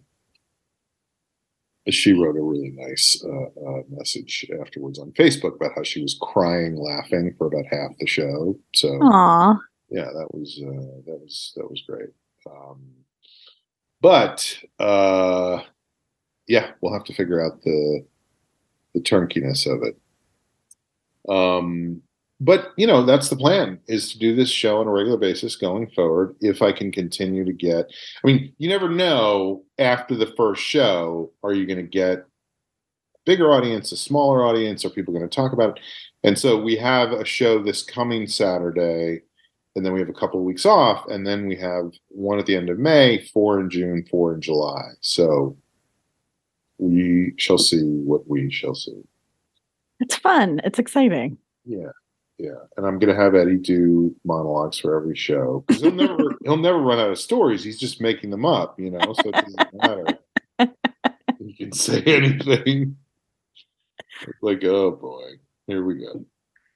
she wrote a really nice uh, uh, message afterwards on Facebook about how she was crying, laughing for about half the show. So, Aw. yeah, that was uh, that was that was great. Um, but uh, yeah, we'll have to figure out the the turnkeyness of it. Um, but you know, that's the plan, is to do this show on a regular basis going forward. If I can continue to get, I mean, you never know after the first show, are you going to get a bigger audience, a smaller audience? Are people going to talk about it? And so we have a show this coming Saturday, and then we have a couple of weeks off, and then we have one at the end of May, four in June, four in July. So we shall see what we shall see. It's fun. It's exciting. Yeah, yeah. And I'm gonna have Eddie do monologues for every show, because he'll never he'll never run out of stories. He's just making them up, you know. So it doesn't matter. He can say anything. It's like, oh boy, here we go.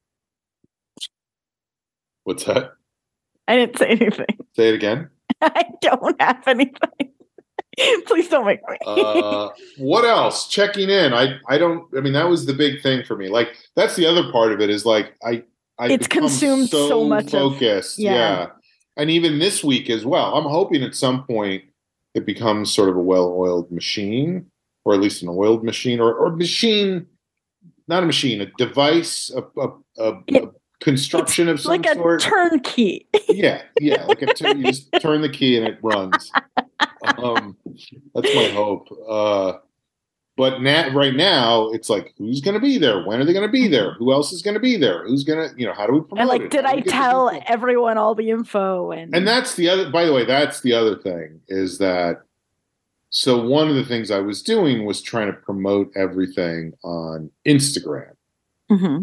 What's that? I didn't say anything. Say it again. I don't have anything. Please don't make me. uh, what else? Checking in. I I don't. I mean, that was the big thing for me. Like, that's the other part of it, is like I I It's consumed so, so much focused. Of, yeah. yeah, and even this week as well. I'm hoping at some point it becomes sort of a well-oiled machine, or at least an oiled machine, or or machine, not a machine, a device, a a, a, it, a construction of some like a sort. Turnkey. yeah, yeah, like a turn. You just turn the key and it runs. Um, that's my hope. Uh, but now, right now, it's like, who's going to be there? When are they going to be there? Who else is going to be there? Who's going to, you know, how do we promote And like, it? did I tell everyone all the info? And and that's the other. By the way, that's the other thing, is that. So one of the things I was doing was trying to promote everything on Instagram. Mm-hmm.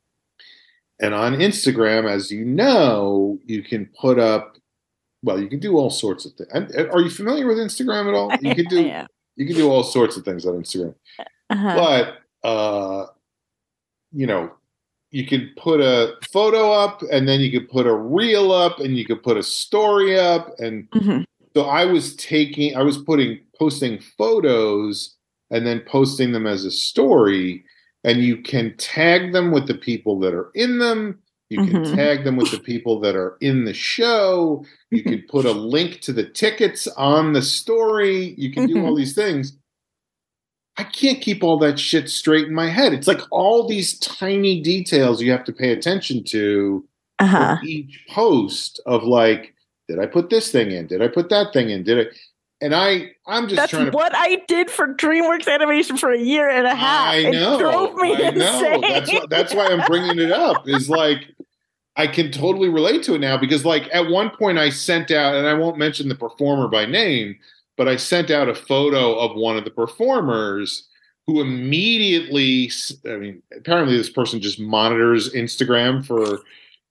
And on Instagram, as you know, you can put up. Well, you can do all sorts of things. Are you familiar with Instagram at all? You can do yeah. you can do all sorts of things on Instagram. Uh-huh. But uh, you know, you can put a photo up, and then you could put a reel up, and you could put a story up, and mm-hmm. so I was taking, I was putting, posting photos, and then posting them as a story, and you can tag them with the people that are in them. You can mm-hmm. tag them with the people that are in the show. You can put a link to the tickets on the story. You can mm-hmm. do all these things. I can't keep all that shit straight in my head. It's like all these tiny details you have to pay attention to uh-huh. for each post of like, did I put this thing in? Did I put that thing in? Did I? And I, I'm just That's trying to. what I did for DreamWorks Animation for a year and a half. I know. It drove me I insane. know. That's why, that's why I'm bringing it up. Is like, I can totally relate to it now, because like at one point I sent out, and I won't mention the performer by name, but I sent out a photo of one of the performers who immediately, I mean, apparently this person just monitors Instagram for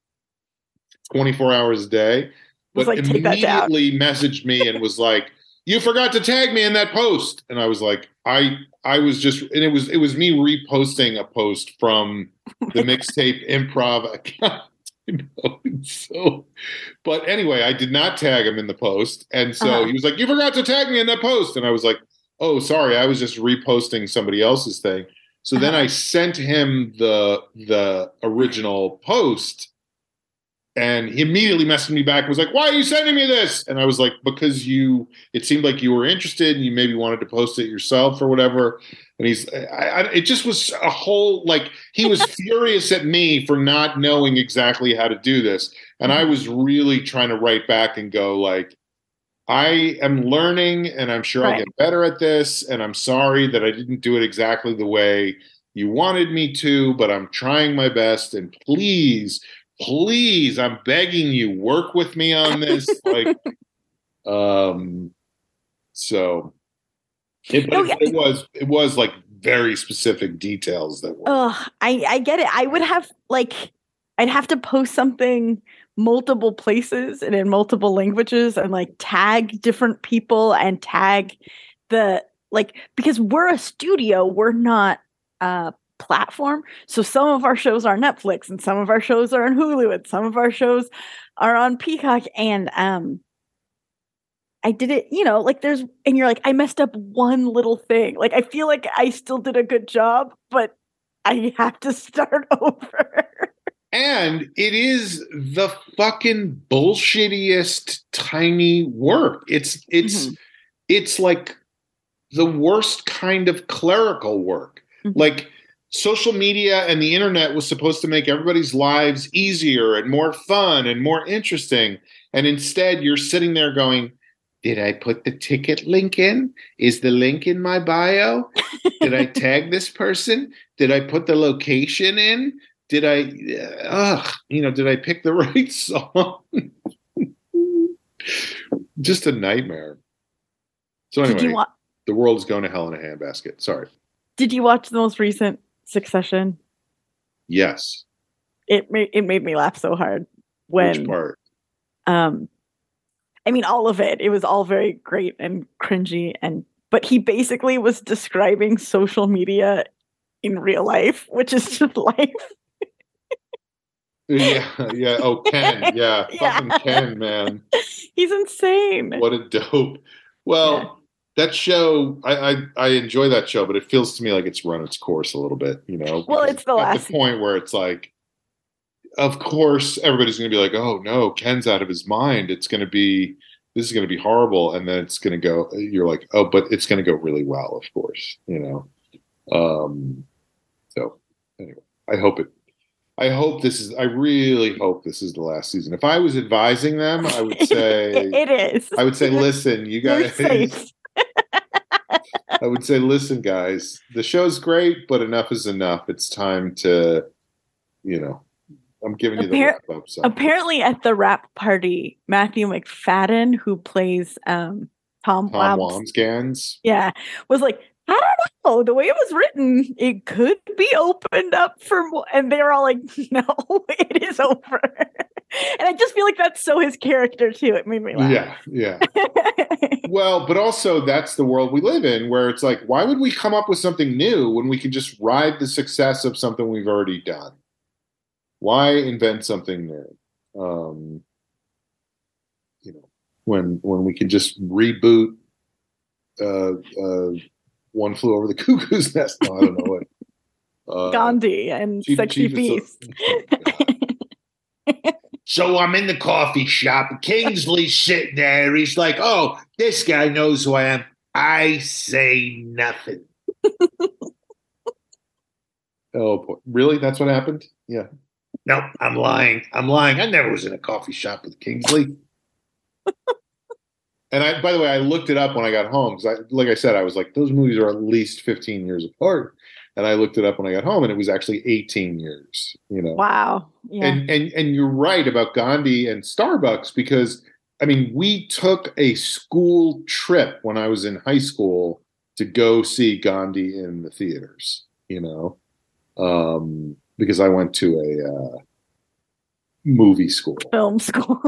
twenty-four hours a day, but like, immediately messaged me and was like, you forgot to tag me in that post. And I was like, I, I was just, and it was, it was me reposting a post from the Mixtape Improv account. You know, so, but anyway, I did not tag him in the post. And so uh-huh. he was like, you forgot to tag me in that post. And I was like, oh, sorry, I was just reposting somebody else's thing. So uh-huh. then I sent him the, the original post. And he immediately messaged me back and was like, why are you sending me this? And I was like, because you, it seemed like you were interested and you maybe wanted to post it yourself or whatever. And he's, I, I, it just was a whole, like, he was furious at me for not knowing exactly how to do this. And I was really trying to write back and go like, I am learning and I'm sure right. I'll get better at this. And I'm sorry that I didn't do it exactly the way you wanted me to, but I'm trying my best. And please, Please, I'm begging you, work with me on this. Like, um, so it, oh, yeah. it was, it was like very specific details that were. Oh, I, I get it. I would have like, I'd have to post something multiple places and in multiple languages and like tag different people and tag the, like, because we're a studio, we're not a platform. So some of our shows are on Netflix and some of our shows are on Hulu and some of our shows are on Peacock. And, um, I did it, you know, like there's, and you're like, I messed up one little thing. Like, I feel like I still did a good job, but I have to start over. And it is the fucking bullshittiest tiny work. It's, it's, mm-hmm. it's like the worst kind of clerical work. Mm-hmm. Like social media and the internet was supposed to make everybody's lives easier and more fun and more interesting. And instead you're sitting there going, did I put the ticket link in? Is the link in my bio? Did I tag this person? Did I put the location in? Did I, uh, you know, did I pick the right song? Just a nightmare. So anyway, wa- the world is going to hell in a handbasket. Sorry. Did you watch the most recent Succession? Yes. It made it made me laugh so hard. When, Which part? Um. I mean, all of it. It was all very great and cringy. And but he basically was describing social media in real life, which is just life. yeah, yeah. Oh, Ken. Yeah. yeah. Fucking Ken, man. He's insane. What a dope. Well, yeah. That show, I, I I enjoy that show, but it feels to me like it's run its course a little bit, you know? Well, it's the last. At the point where it's like, of course, everybody's going to be like, oh, no, Ken's out of his mind. It's going to be, this is going to be horrible. And then it's going to go, you're like, oh, but it's going to go really well, of course, you know? Um, so anyway, I hope it, I hope this is, I really hope this is the last season. If I was advising them, I would say, it is. I would say, listen, you guys, I would say, listen, guys, the show's great, but enough is enough. It's time to, you know, I'm giving you the Appar- wrap up. So. Apparently, at the wrap party, Matthew McFadden, who plays um, Tom, Tom Wambsgans, yeah, was like, I don't know, the way it was written, it could be opened up for more. And they were all like, no, it is over. And I just feel like that's so his character too. It made me laugh. Yeah, yeah. Well, but also that's the world we live in, where it's like, why would we come up with something new when we can just ride the success of something we've already done? Why invent something new? Um, you know, when when we can just reboot uh, uh, One Flew Over the Cuckoo's Nest. No, I don't know what. Uh, Gandhi and Chief, Sexy Chief Beast. Oh, so I'm in the coffee shop. Kingsley's sitting there. He's like, "Oh, this guy knows who I am." I say nothing. Oh boy, really? That's what happened? Yeah. Nope, I'm lying. I'm lying. I never was in a coffee shop with Kingsley. And I, by the way, I looked it up when I got home because, I, like I said, I was like, those movies are at least fifteen years apart. And I looked it up when I got home, and it was actually eighteen years. You know, wow. Yeah. And and and you're right about Gandhi and Starbucks because I mean, we took a school trip when I was in high school to go see Gandhi in the theaters. You know, um, because I went to a uh, movie school, film school.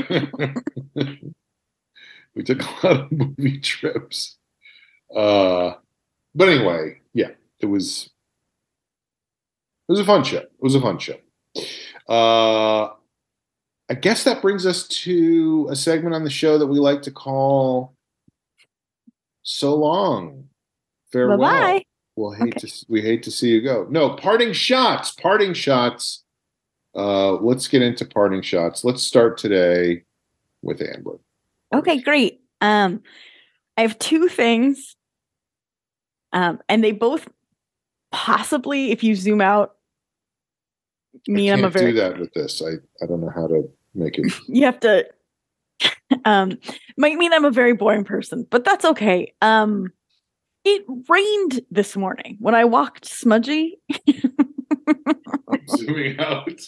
We took a lot of movie trips. Uh, but anyway, yeah, it was it was a fun show. It was a fun show. Uh, I guess that brings us to a segment on the show that we like to call "So Long, Farewell." Bye-bye. We'll hate okay. to we hate to see you go. No, parting shots. Parting shots. Uh, let's get into parting shots. Let's start today with Amber. Okay, great. Um, I have two things, um, and they both possibly, if you zoom out, mean I can't I'm a very do that with this. I, I don't know how to make it. You have to. Um, might mean I'm a very boring person, but that's okay. Um, it rained this morning when I walked Smudgy. I'm zooming out.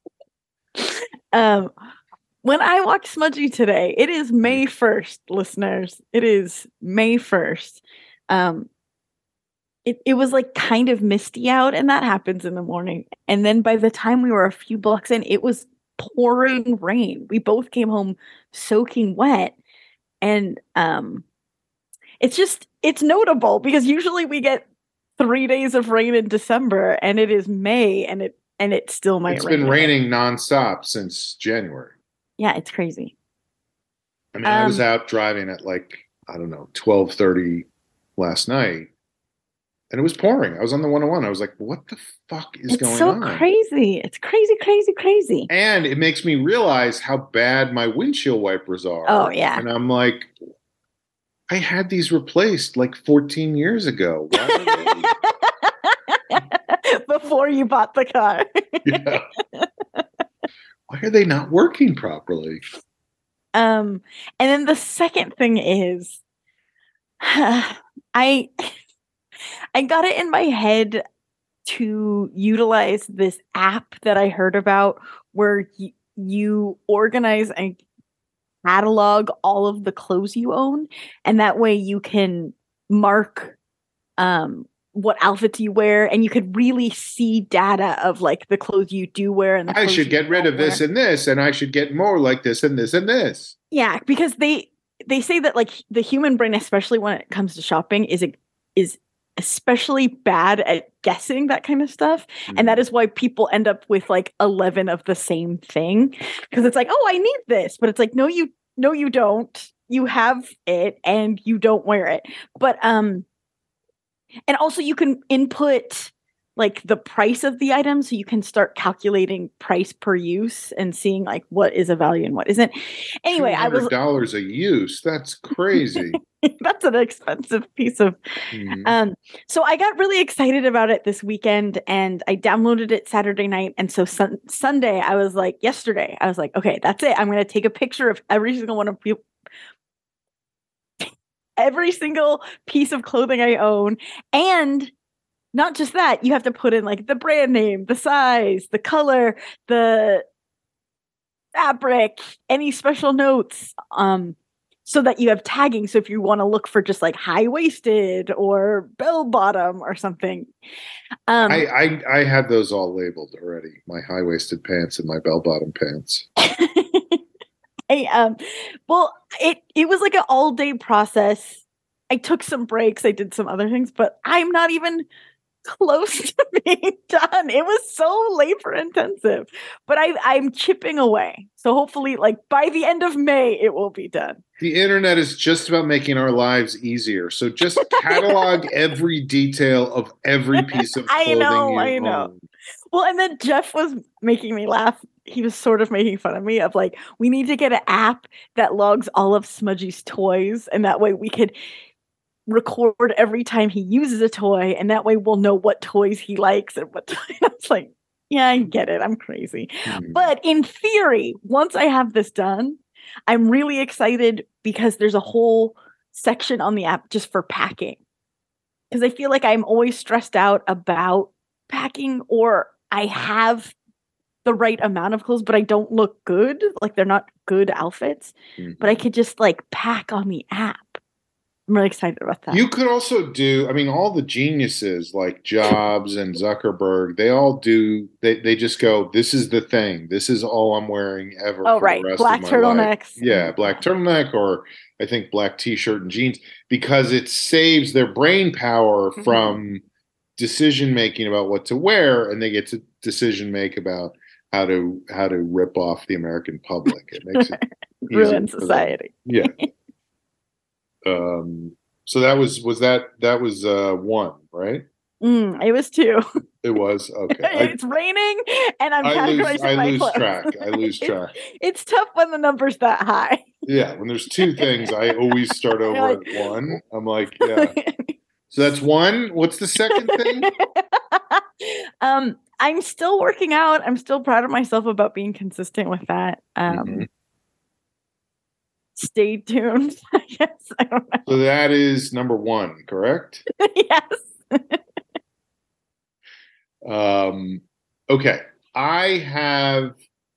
Um. When I walked Smudgy today, it is May first, listeners. It is May first. Um, it, it was like kind of misty out, and that happens in the morning. And then by the time we were a few blocks in, it was pouring rain. We both came home soaking wet. And um it's just it's notable because usually we get three days of rain in December, and it is May, and it and it still might It's rain. been raining nonstop since January. Yeah, it's crazy. I mean, I was Um, out driving at like, I don't know, twelve thirty last night, and it was pouring. I was on the one oh one. I was like, what the fuck is It's going so on? crazy. It's crazy, crazy, crazy. And it makes me realize how bad my windshield wipers are. Oh, yeah. And I'm like, I had these replaced like fourteen years ago. Why are Before you bought the car. they, yeah. Why are they not working properly? Um, and then the second thing is, I I got it in my head to utilize this app that I heard about where y- you organize and catalog all of the clothes you own, and that way you can mark um what outfits you wear, and you could really see data of like the clothes you do wear and the I clothes should you get rid don't of this wear. and this, and I should get more like this and this and this. Yeah, because they they say that like the human brain, especially when it comes to shopping, is is especially bad at guessing that kind of stuff, and that is why people end up with like eleven of the same thing, because it's like, oh, I need this, but it's like, no, you no, you don't. You have it, and you don't wear it. But um, and also you can input like the price of the item, so you can start calculating price per use and seeing like what is a value and what isn't. Anyway, I was dollars a use. That's crazy. that's an expensive piece of Mhm. um so I got really excited about it this weekend, and I downloaded it Saturday night, and so sun- Sunday I was like yesterday I was like, okay, that's it. I'm going to take a picture of every single one of people every single piece of clothing I own. And not just that, you have to put in like the brand name, the size, the color, the fabric, any special notes, um, so that you have tagging. So if you want to look for just like high waisted or bell bottom or something, um, I, I I had those all labeled already. My high waisted pants and my bell bottom pants. I, um, well, it it was like an all day process. I took some breaks. I did some other things, but I'm not even close to being done. It was so labor intensive, but I I'm chipping away. So hopefully, like by the end of May, it will be done. The internet is just about making our lives easier. So just catalog every detail of every piece of I clothing know, you I know. own. Well, and then Jeff was making me laugh. He was sort of making fun of me of like, we need to get an app that logs all of Smudgy's toys, and that way we could record every time he uses a toy, and that way we'll know what toys he likes and what toys. I was like, yeah, I get it. I'm crazy. Hmm. But in theory, once I have this done, I'm really excited because there's a whole section on the app just for packing. Because I feel like I'm always stressed out about packing, or I have the right amount of clothes, but I don't look good. Like they're not good outfits, Mhm. but I could just like pack on the app. I'm really excited about that. You could also do, I mean, all the geniuses like Jobs and Zuckerberg, they all do, they, they just go, this is the thing. This is all I'm wearing ever Oh, for right. the rest Black of my life. turtlenecks. Yeah, black turtleneck, or I think black t-shirt and jeans, because it saves their brain power Mhm. from decision making about what to wear, and they get to decision make about how to how to rip off the American public. It makes it easier Ruin for them. society. Yeah. Um, so that was was that that was uh one, right? Mm, it was two. It was okay. I, It's raining, and I'm I lose categorizing I my lose clothes. track. I lose It's- track. It's tough when the number's that high. Yeah, when there's two things, I always start over like- at one. I'm like, yeah. So that's one. What's the second thing? um, I'm still working out. I'm still proud of myself about being consistent with that. Um, Mhm. Stay tuned. I guess I don't know. So that is number one, correct? Yes. Um, okay. I have,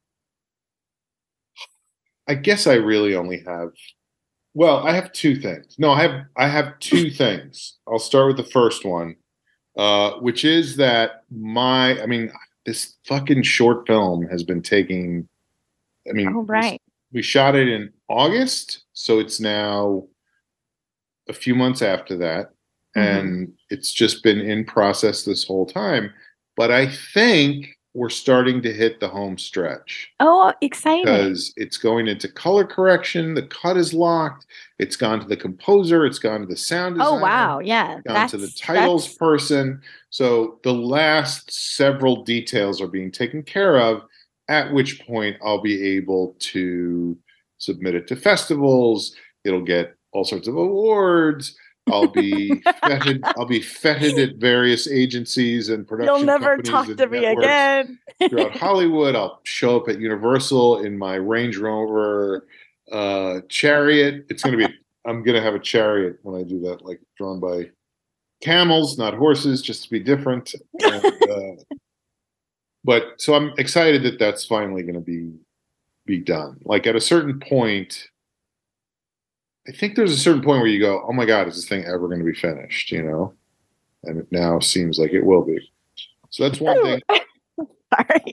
I guess I really only have, well, I have two things. No, I have, I have two things. I'll start with the first one. uh, which is that my, I mean, this fucking short film has been taking, I mean, Oh, right. we, we shot it in August, so it's now a few months after that, Mm-hmm. and it's just been in process this whole time. But I think we're starting to hit the home stretch. Oh, exciting. Because it's going into color correction. The cut is locked. It's gone to the composer. It's gone to the sound designer. Oh, wow. Yeah. Gone That's, to the titles that's- person. So the last several details are being taken care of, at which point I'll be able to submit it to festivals. It'll get all sorts of awards. I'll be feted. I'll be feted at various agencies and production. You'll never companies talk and to me networks again. throughout Hollywood. I'll show up at Universal in my Range Rover uh, Chariot. It's going to be. I'm going to have a Chariot when I do that, like drawn by camels, not horses, just to be different. And, uh, but so I'm excited that that's finally going to be be done. Like at a certain point. I think there's a certain point where you go, oh my God, is this thing ever going to be finished? You know? And it now seems like it will be. So that's one thing. Sorry.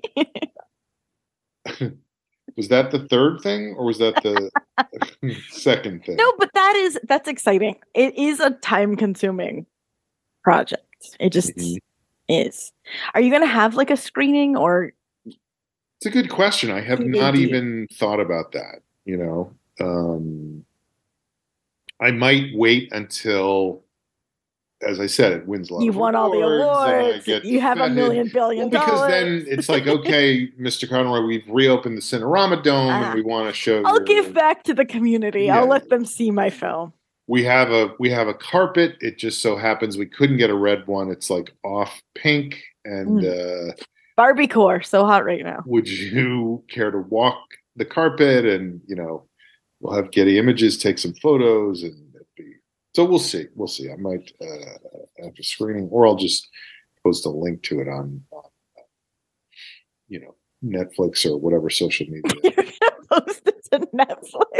Was that the third thing or was that the second thing? No, but that is, that's exciting. It is a time consuming project. It just Mhm. is. Are you going to have like a screening or? It's a good question. I have P V D. not even thought about that, you know? Um, I might wait until, as I said, it wins a lot You've of won all the awards, and I awards. get You have a feted. million billion Well, because dollars. then it's like, okay, Mister Conroy, we've reopened the Cinerama Dome, Ah. and we want to show. I'll your- give back to the community. Yeah. I'll let them see my film. We have a we have a carpet. It just so happens we couldn't get a red one. It's like off pink. And Mm. uh, Barbie core, so hot right now. would you care to walk the carpet? And you know, we'll have Getty Images take some photos, and it'd be, so we'll see. We'll see. I might uh, after screening, or I'll just post a link to it on, on you know, Netflix or whatever social media. You're gonna post it to Netflix.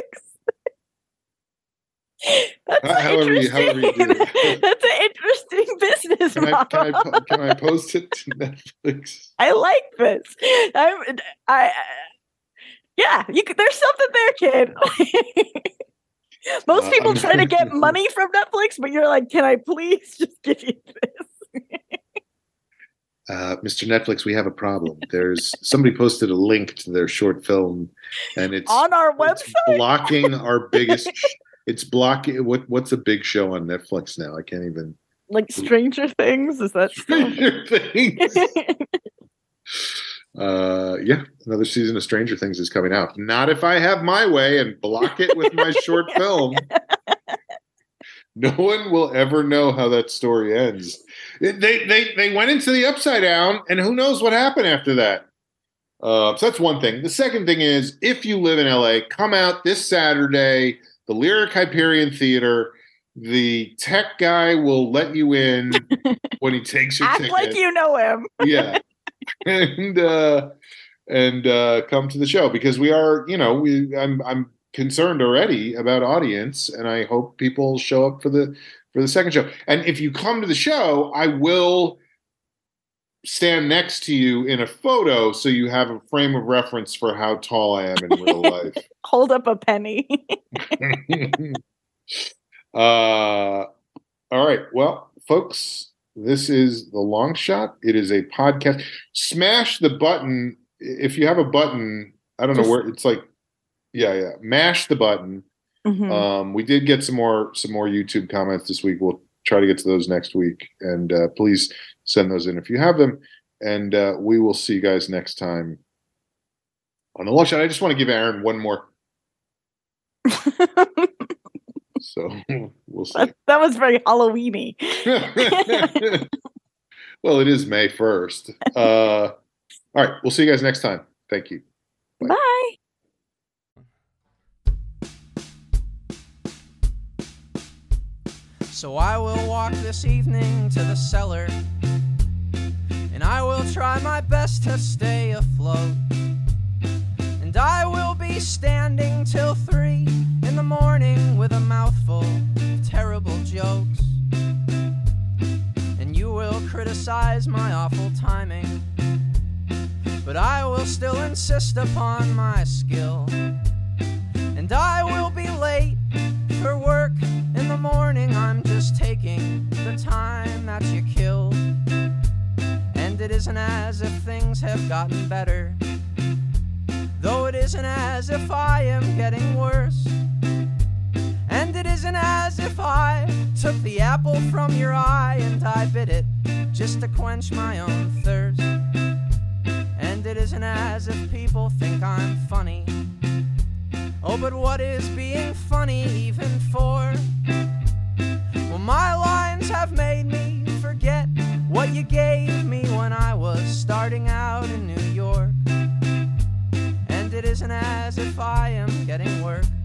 That's Uh, however you- however you do interesting. it. That's an interesting business Can I, model. can, I, po- can I post it to Netflix? I like this. I'm, I, yeah, you could, there's something there, kid. Most Uh, people I'm- try to get money from Netflix, but you're like, can I please just give you this? Uh, Mister Netflix, we have a problem. There's somebody posted a link to their short film, and it's On our it's website? blocking our biggest. It's blocking what? What's a big show on Netflix now? I can't even. Like Stranger Things? Is that still? Stranger Things. Uh, yeah, another season of Stranger Things is coming out. Not if I have my way and block it with my short film. No one will ever know how that story ends. It- They they they went into the Upside Down, and who knows what happened after that. Uh, so that's one thing. The second thing is, if you live in L A, come out this Saturday, the Lyric Hyperion Theater. The tech guy will let you in when he takes your Act ticket. like you know him. Yeah, and uh, and uh, come to the show because we are, you know, we I'm I'm concerned already about audience, and I hope people show up for the for the second show. And if you come to the show, I will stand next to you in a photo so you have a frame of reference for how tall I am in real life. Hold up a penny. uh, all right. Well, folks, this is The Long Shot. It is a podcast. Smash the button. If you have a button, I don't Just- know where it's like, yeah, yeah. Mash the button. Mhm. Um, we did get some more, some more YouTube comments this week. We'll try to get to those next week. And uh, please send those in if you have them. And uh, we will see you guys next time on The Long Shot. I just want to give Aaron one more. So we'll see. that, that was very Halloween-y. Well, it is May first. Uh, all right. We'll see you guys next time. Thank you. Bye. So I will walk this evening to the cellar, and I will try my best to stay afloat. And I will be standing till three in the morning with a mouthful of terrible jokes. And you will criticize my awful timing, but I will still insist upon my skill. And I will be late for work in the morning. I'm just taking the time that you killed. And it isn't as if things have gotten better, though it isn't as if I am getting worse. And it isn't as if I took the apple from your eye and I bit it just to quench my own thirst. And it isn't as if people think I'm funny. Oh, but what is being funny even for? Well, my lines have made me forget what you gave me when I was starting out in New York. And it isn't as if I am getting work,